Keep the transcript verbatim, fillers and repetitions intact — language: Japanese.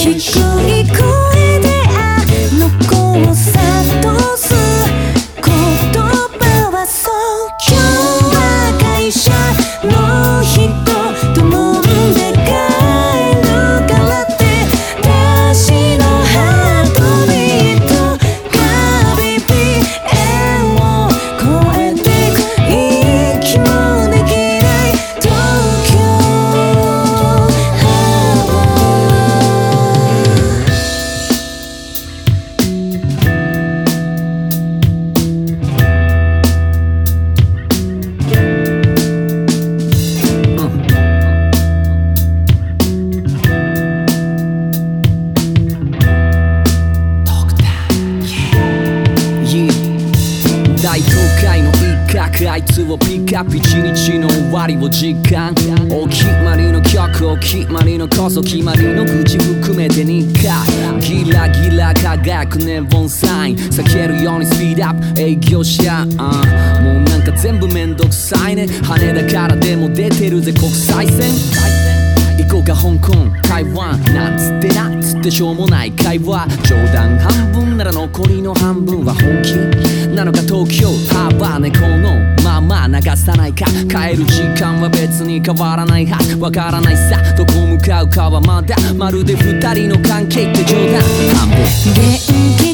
い声であの子を諭す言葉はそう。今日は会社の人と飲んで帰るからって私のハートビートが ビーピーエム を超えてく息もできない東京ハーバ大都会の一角、あいつをピックアップ、一日の終わりを実感。お決まりの曲、お決まりのこそ決まりの口含めて日課。ギラギラ輝くネオンサイン、避けるようにスピードアップ営業者、uh、もうなんか全部めんどくさいね。羽田からでも出てるぜ国際線。行こうか香港、台湾なんつってなつってしょうもない会話。冗談半分なら残りの半分は本気なのか。東京ハーバー猫のまま流さないか。帰る時間は別に変わらないはわからないさ。どこ向かうかはまだまるで二人の関係って冗談半分。 元気